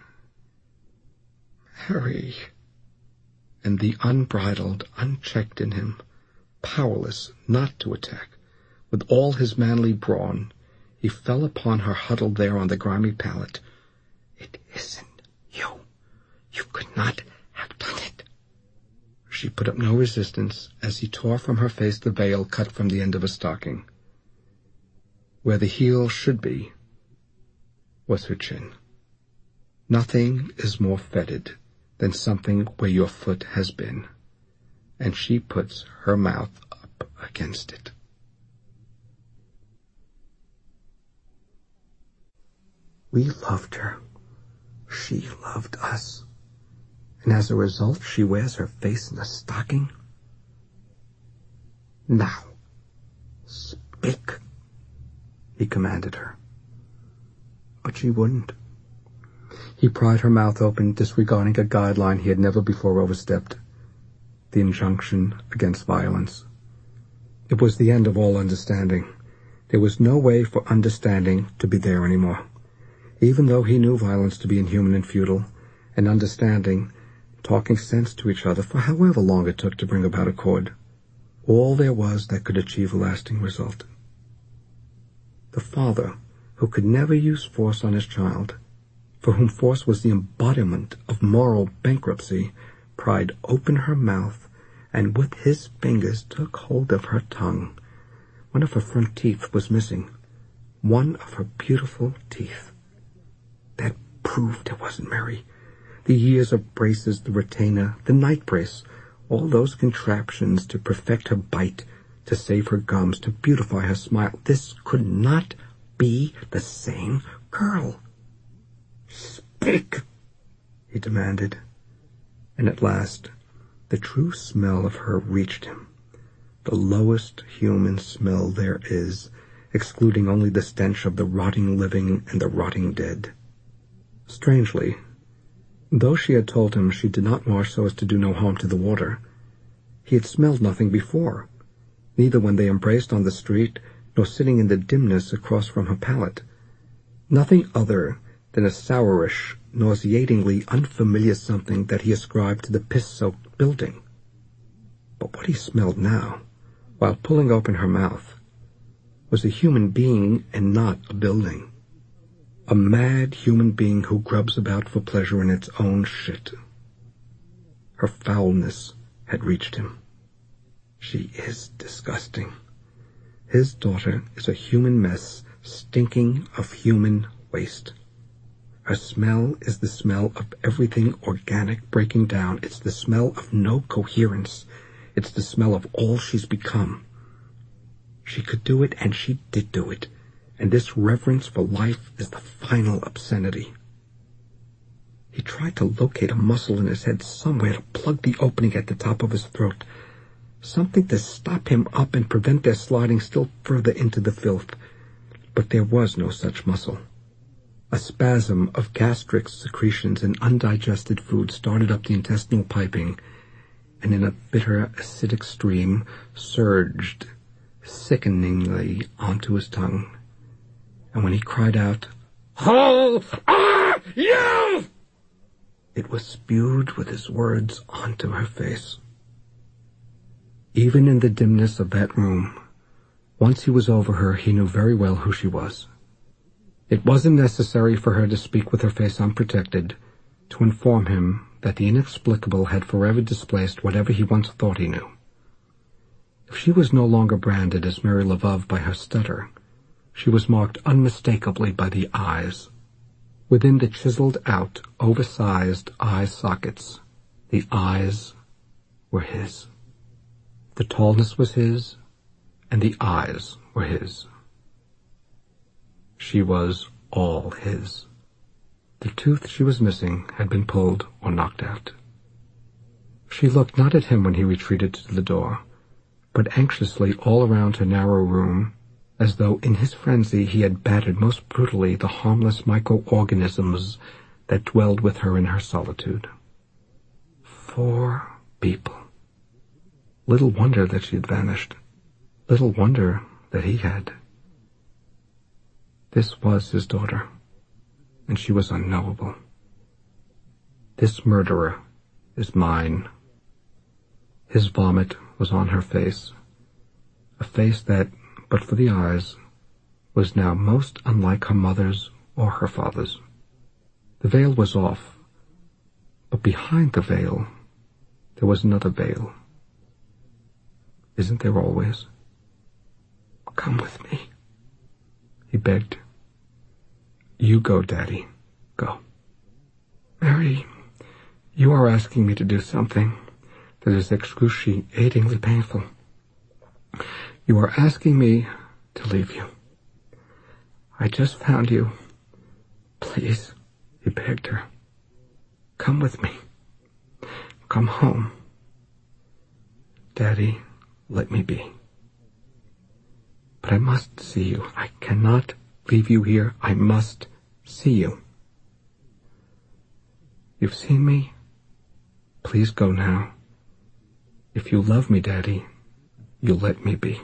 Mary. And the unbridled, unchecked in him, powerless not to attack, with all his manly brawn, he fell upon her huddled there on the grimy pallet. It isn't you. You could not have done it. She put up no resistance as he tore from her face the veil cut from the end of a stocking. Where the heel should be was her chin. Nothing is more fetid than something where your foot has been, and she puts her mouth up against it. We loved her. She loved us. And as a result, she wears her face in a stocking. Now, speak, he commanded her. But she wouldn't. He pried her mouth open, disregarding a guideline he had never before overstepped. The injunction against violence. It was the end of all understanding. There was no way for understanding to be there anymore. Even though he knew violence to be inhuman and futile, and understanding, talking sense to each other for however long it took to bring about accord, all there was that could achieve a lasting result. The father, who could never use force on his child, for whom force was the embodiment of moral bankruptcy, pried open her mouth, and with his fingers took hold of her tongue. One of her front teeth was missing. One of her beautiful teeth. That proved it wasn't Mary. The years of braces, the retainer, the night brace, all those contraptions to perfect her bite, to save her gums, to beautify her smile. This could not be the same girl. Speak, he demanded. And at last, the true smell of her reached him, the lowest human smell there is, excluding only the stench of the rotting living and the rotting dead. Strangely, though she had told him she did not wash so as to do no harm to the water, he had smelled nothing before, neither when they embraced on the street, nor sitting in the dimness across from her pallet. Nothing other than a sourish, nauseatingly unfamiliar something that he ascribed to the piss-soaked building. But what he smelled now, while pulling open her mouth, was a human being and not a building. A mad human being who grubs about for pleasure in its own shit. Her foulness had reached him. She is disgusting. His daughter is a human mess, stinking of human waste. Her smell is the smell of everything organic breaking down. It's the smell of no coherence. It's the smell of all she's become. She could do it, and she did do it. And this reverence for life is the final obscenity. He tried to locate a muscle in his head somewhere to plug the opening at the top of his throat. Something to stop him up and prevent their sliding still further into the filth. But there was no such muscle. A spasm of gastric secretions and undigested food started up the intestinal piping, and in a bitter, acidic stream surged sickeningly onto his tongue. And when he cried out, "Who are you?" it was spewed with his words onto her face. Even in the dimness of that room, once he was over her, he knew very well who she was. It wasn't necessary for her to speak with her face unprotected, to inform him that the inexplicable had forever displaced whatever he once thought he knew. If she was no longer branded as Mary Lvov by her stutter, she was marked unmistakably by the eyes. Within the chiseled-out, oversized eye sockets, the eyes were his. The tallness was his, and the eyes were his. She was all his. The tooth she was missing had been pulled or knocked out. She looked not at him when he retreated to the door, but anxiously all around her narrow room, as though in his frenzy he had battered most brutally the harmless microorganisms that dwelled with her in her solitude. Four people. Little wonder that she had vanished. Little wonder that he had. This was his daughter, and she was unknowable. This murderer is mine. His vomit was on her face, a face that, but for the eyes, was now most unlike her mother's or her father's. The veil was off, but behind the veil there was another veil. Isn't there always? Come with me, he begged. You go, Daddy. Go. Mary, you are asking me to do something that is excruciatingly painful. You are asking me to leave you. I just found you. Please, he begged her. Come with me. Come home. Daddy, let me be. But I must see you. I cannot leave you here. I must see you. You've seen me. Please go now. If you love me, Daddy, you'll let me be.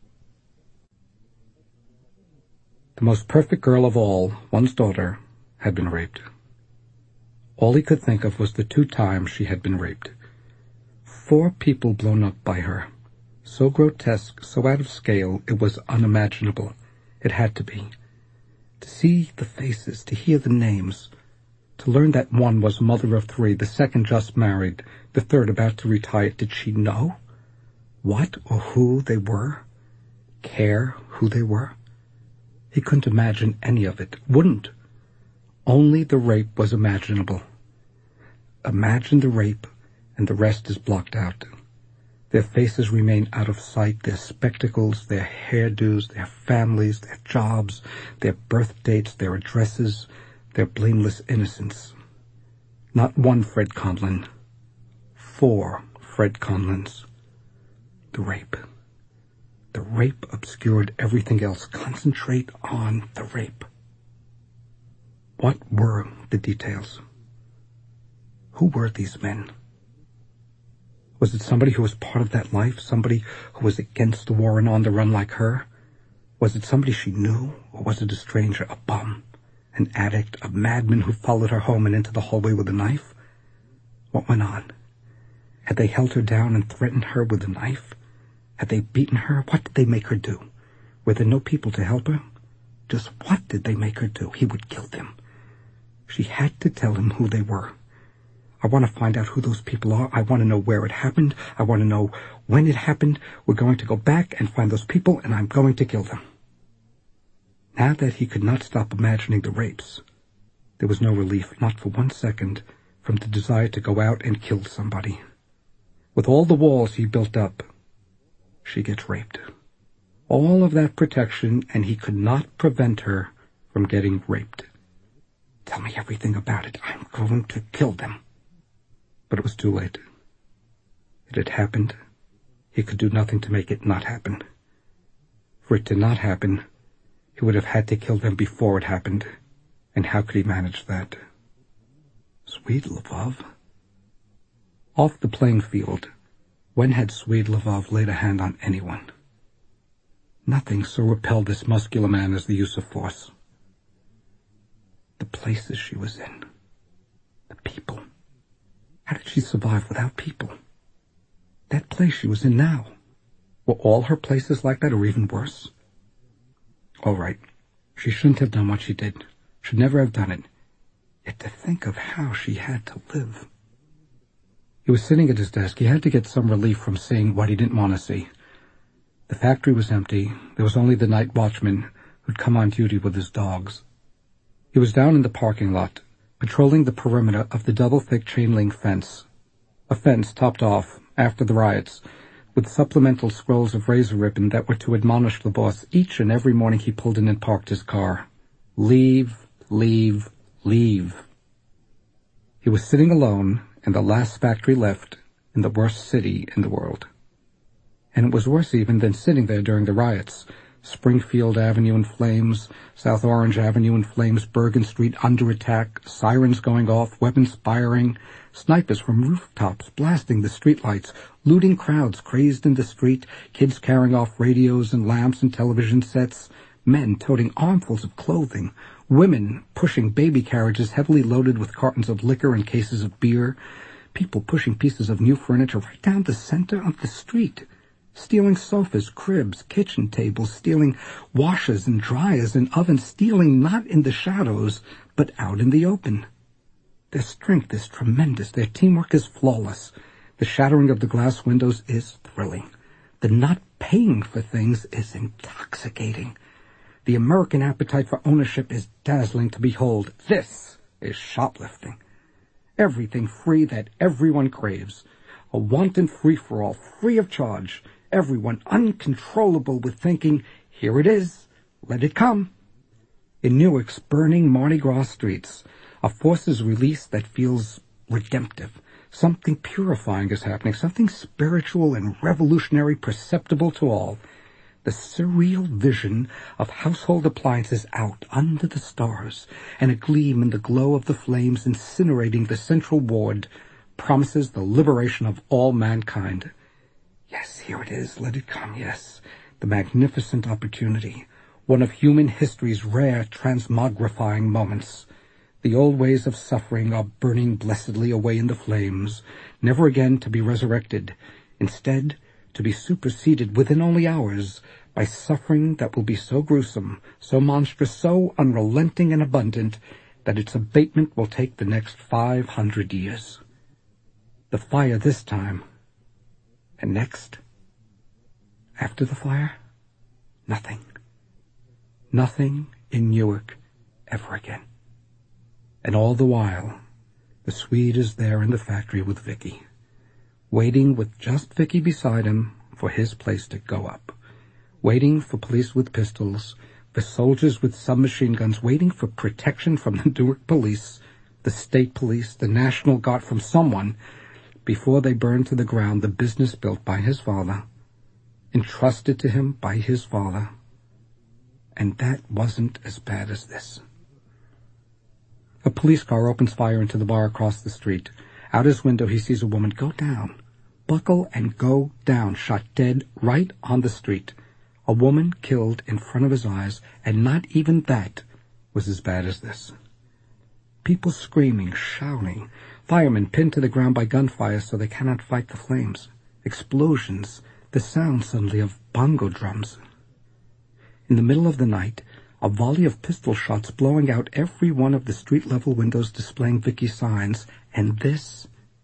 The most perfect girl of all, one's daughter, had been raped. All he could think of was the two times she had been raped. Four people blown up by her. So grotesque, so out of scale, it was unimaginable. It had to be. To see the faces, to hear the names, to learn that one was mother of three, the second just married, the third about to retire. Did she know what or who they were? Care who they were? He couldn't imagine any of it. Wouldn't. Only the rape was imaginable. Imagine the rape, and the rest is blocked out. Their faces remain out of sight, their spectacles, their hairdos, their families, their jobs, their birth dates, their addresses, their blameless innocence. Not one Fred Conlon. Four Fred Conlons. The rape. The rape obscured everything else. Concentrate on the rape. What were the details? Who were these men? Was it somebody who was part of that life? Somebody who was against the war and on the run like her? Was it somebody she knew? Or was it a stranger, a bum, an addict, a madman who followed her home and into the hallway with a knife? What went on? Had they held her down and threatened her with a knife? Had they beaten her? What did they make her do? Were there no people to help her? Just what did they make her do? He would kill them. She had to tell him who they were. I want to find out who those people are. I want to know where it happened. I want to know when it happened. We're going to go back and find those people, and I'm going to kill them. Now that he could not stop imagining the rapes, there was no relief, not for one second, from the desire to go out and kill somebody. With all the walls he built up, she gets raped. All of that protection, and he could not prevent her from getting raped. Tell me everything about it. I'm going to kill them. But it was too late. It had happened. He could do nothing to make it not happen. For it to not happen, he would have had to kill them before it happened. And how could he manage that? Swedlivov? Off the playing field, when had Swedlivov laid a hand on anyone? Nothing so repelled this muscular man as the use of force. The places she was in. The people. How did she survive without people? That place she was in now. Were all her places like that, or even worse? All right. She shouldn't have done what she did. Should never have done it. Yet to think of how she had to live. He was sitting at his desk. He had to get some relief from seeing what he didn't want to see. The factory was empty. There was only the night watchman who'd come on duty with his dogs. He was down in the parking lot, patrolling the perimeter of the double-thick chain-link fence. A fence topped off, after the riots, with supplemental scrolls of razor ribbon that were to admonish the boss each and every morning he pulled in and parked his car. Leave, leave, leave. He was sitting alone in the last factory left in the worst city in the world. And it was worse even than sitting there during the riots. Springfield Avenue in flames, South Orange Avenue in flames, Bergen Street under attack, sirens going off, weapons firing, snipers from rooftops blasting the streetlights, looting crowds crazed in the street, kids carrying off radios and lamps and television sets, men toting armfuls of clothing, women pushing baby carriages heavily loaded with cartons of liquor and cases of beer, people pushing pieces of new furniture right down the center of the street, stealing sofas, cribs, kitchen tables, stealing washers and dryers and ovens, stealing not in the shadows, but out in the open. Their strength is tremendous. Their teamwork is flawless. The shattering of the glass windows is thrilling. The not paying for things is intoxicating. The American appetite for ownership is dazzling to behold. This is shoplifting. Everything free that everyone craves. A wanton free-for-all, free of charge. Everyone uncontrollable with thinking, here it is, let it come. In Newark's burning Mardi Gras streets, a force is released that feels redemptive. Something purifying is happening, something spiritual and revolutionary perceptible to all. The surreal vision of household appliances out under the stars, and a gleam in the glow of the flames incinerating the central ward, promises the liberation of all mankind. Yes, here it is, let it come, yes. The magnificent opportunity, one of human history's rare transmogrifying moments. The old ways of suffering are burning blessedly away in the flames, never again to be resurrected. Instead, to be superseded within only hours by suffering that will be so gruesome, so monstrous, so unrelenting and abundant, that its abatement will take the next five hundred years. The fire this time. And next, after the fire, nothing. Nothing in Newark ever again. And all the while, the Swede is there in the factory with Vicky, waiting with just Vicky beside him for his place to go up, waiting for police with pistols, for soldiers with submachine guns, waiting for protection from the Newark police, the state police, the National Guard, from someone, before they burn to the ground the business built by his father, entrusted to him by his father. And that wasn't as bad as this. A police car opens fire into the bar across the street. Out his window he sees a woman go down, buckle and go down, shot dead right on the street. A woman killed in front of his eyes, and not even that was as bad as this. People screaming, shouting, firemen pinned to the ground by gunfire so they cannot fight the flames, explosions, the sound suddenly of bongo drums. In the middle of the night, a volley of pistol shots blowing out every one of the street-level windows displaying Vicky's signs, and this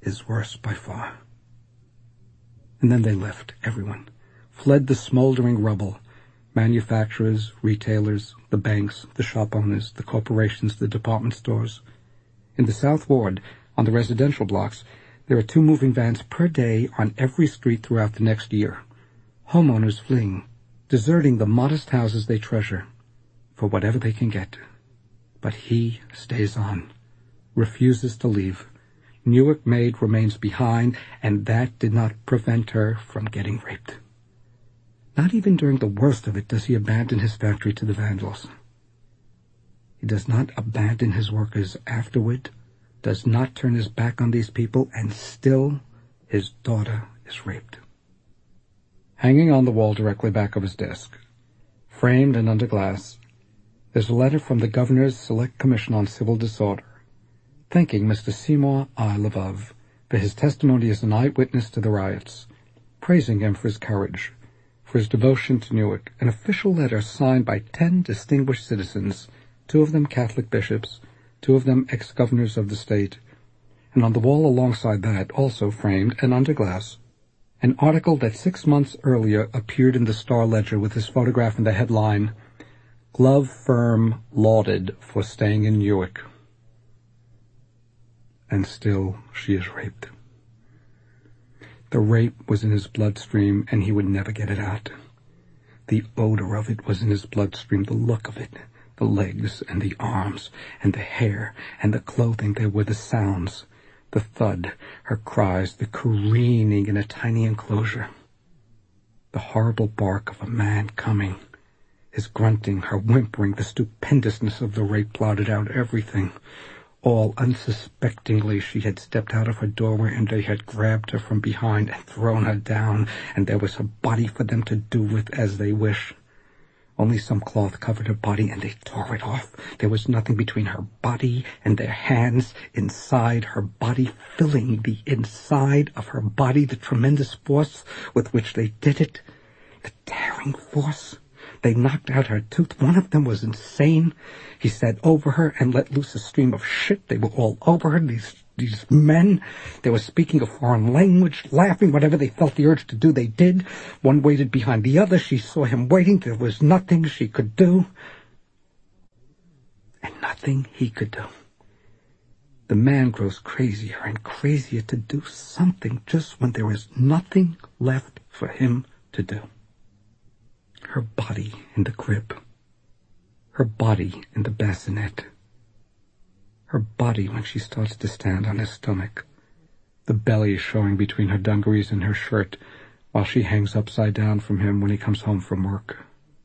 is worse by far. And then they left, everyone, fled the smoldering rubble, manufacturers, retailers, the banks, the shop owners, the corporations, the department stores. In the South Ward, on the residential blocks, there are two moving vans per day on every street throughout the next year. Homeowners fleeing, deserting the modest houses they treasure, for whatever they can get. But he stays on, refuses to leave. Newark Maid remains behind, and that did not prevent her from getting raped. Not even during the worst of it does he abandon his factory to the vandals. He does not abandon his workers afterward, does not turn his back on these people, and still his daughter is raped. Hanging on the wall directly back of his desk, framed and under glass, there's a letter from the Governor's Select Commission on Civil Disorder, thanking Mister Seymour I. Lvov for his testimony as an eyewitness to the riots, praising him for his courage, for his devotion to Newark, an official letter signed by ten distinguished citizens, two of them Catholic bishops, two of them ex-governors of the state, and on the wall alongside that, also framed and under glass, an article that six months earlier appeared in the Star-Ledger with his photograph in the headline, "Glove Firm Lauded for Staying in Newark." And still she is raped. The rape was in his bloodstream, and he would never get it out. The odor of it was in his bloodstream, the look of it, the legs and the arms and the hair and the clothing. There were the sounds, the thud, her cries, the careening in a tiny enclosure, the horrible bark of a man coming, his grunting, her whimpering, the stupendousness of the rape blotted out everything. All unsuspectingly she had stepped out of her doorway, and they had grabbed her from behind and thrown her down, and there was her body for them to do with as they wish. Only some cloth covered her body, and they tore it off. There was nothing between her body and their hands, inside her body, filling the inside of her body, the tremendous force with which they did it, the tearing force. They knocked out her tooth. One of them was insane. He sat over her and let loose a stream of shit. They were all over her, these these men. They were speaking a foreign language, laughing. Whatever they felt the urge to do, they did. One waited behind the other. She saw him waiting. There was nothing she could do, and nothing he could do. The man grows crazier and crazier to do something just when there is nothing left for him to do. Her body in the crib, her body in the bassinet, her body when she starts to stand on his stomach, the belly showing between her dungarees and her shirt while she hangs upside down from him when he comes home from work.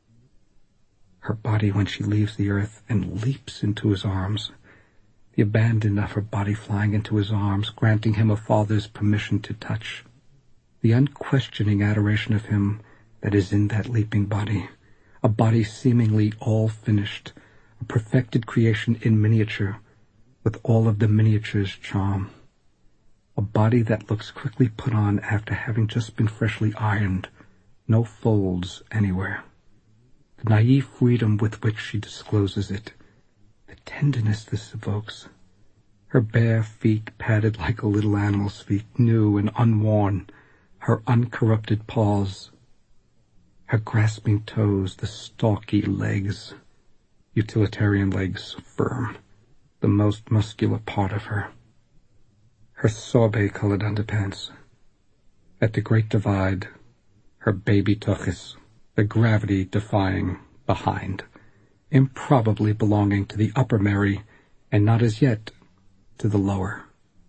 Her body when she leaves the earth and leaps into his arms, the abandon of her body flying into his arms, granting him a father's permission to touch, the unquestioning adoration of him that is in that leaping body, a body seemingly all finished, a perfected creation in miniature, with all of the miniature's charm, a body that looks quickly put on after having just been freshly ironed, no folds anywhere, the naive freedom with which she discloses it, the tenderness this evokes, her bare feet padded like a little animal's feet, new and unworn, her uncorrupted paws, her grasping toes, the stalky legs, utilitarian legs, firm, the most muscular part of her, her sorbet-colored underpants. At the Great Divide, her baby tuchus, the gravity-defying behind, improbably belonging to the upper Mary, and not as yet to the lower.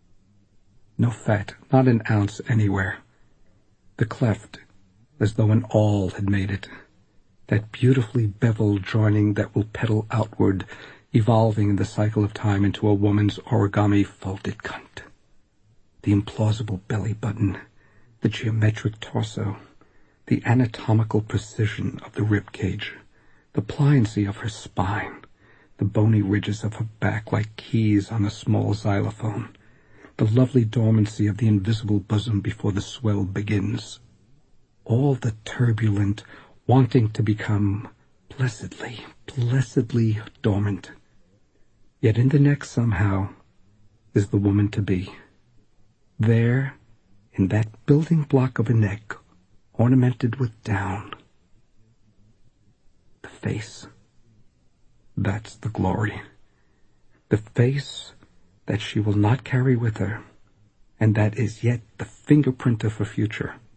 No fat, not an ounce anywhere. The cleft, as though an awl had made it, that beautifully beveled joining that will pedal outward, evolving in the cycle of time into a woman's origami folded cunt. The implausible belly button, the geometric torso, the anatomical precision of the rib cage, the pliancy of her spine, the bony ridges of her back like keys on a small xylophone, the lovely dormancy of the invisible bosom before the swell begins. All the turbulent, wanting to become blessedly, blessedly dormant. Yet in the neck somehow is the woman to be. There, in that building block of a neck, ornamented with down, the face, that's the glory. The face that she will not carry with her, and that is yet the fingerprint of her future.